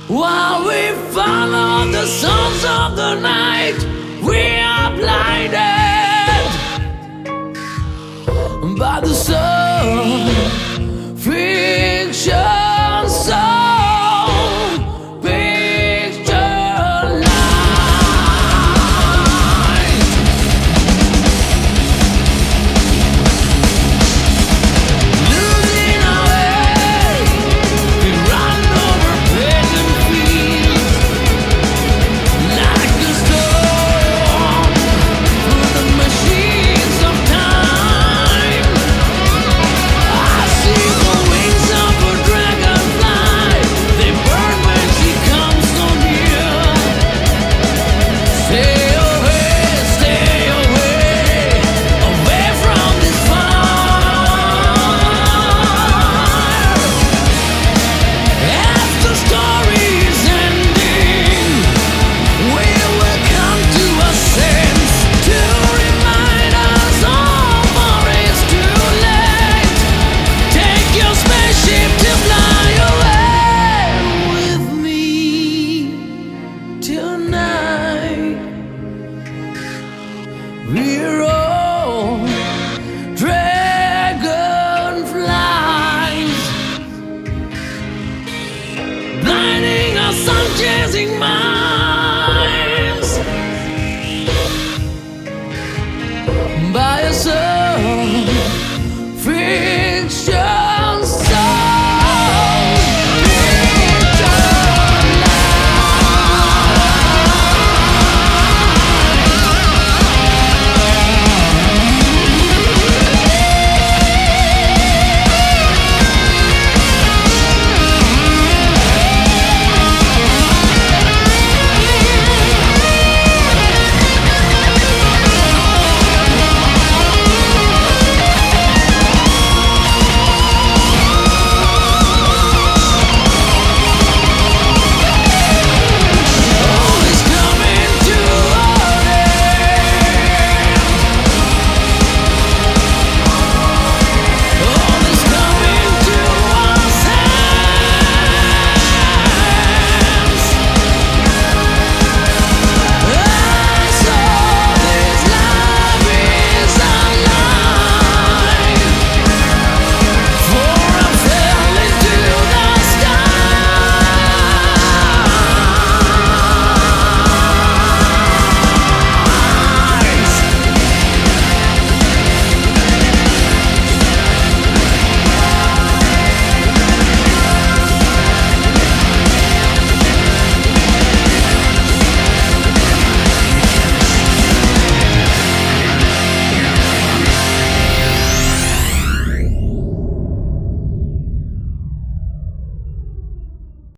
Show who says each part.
Speaker 1: While we follow the songs of the night, we are blinded by the sun. Fiction song, picture light. Losing our way, we run over pagan fields like a storm through the machines of time. I see the wings of a dragonfly, they burn when she comes so near. Stay away, away from this fire. As the story is ending, we will come to a sense to remind us all, for it's too late. Take your spaceship to fly away with me tonight. We're all dragonflies, blinding us, sun chasing minds.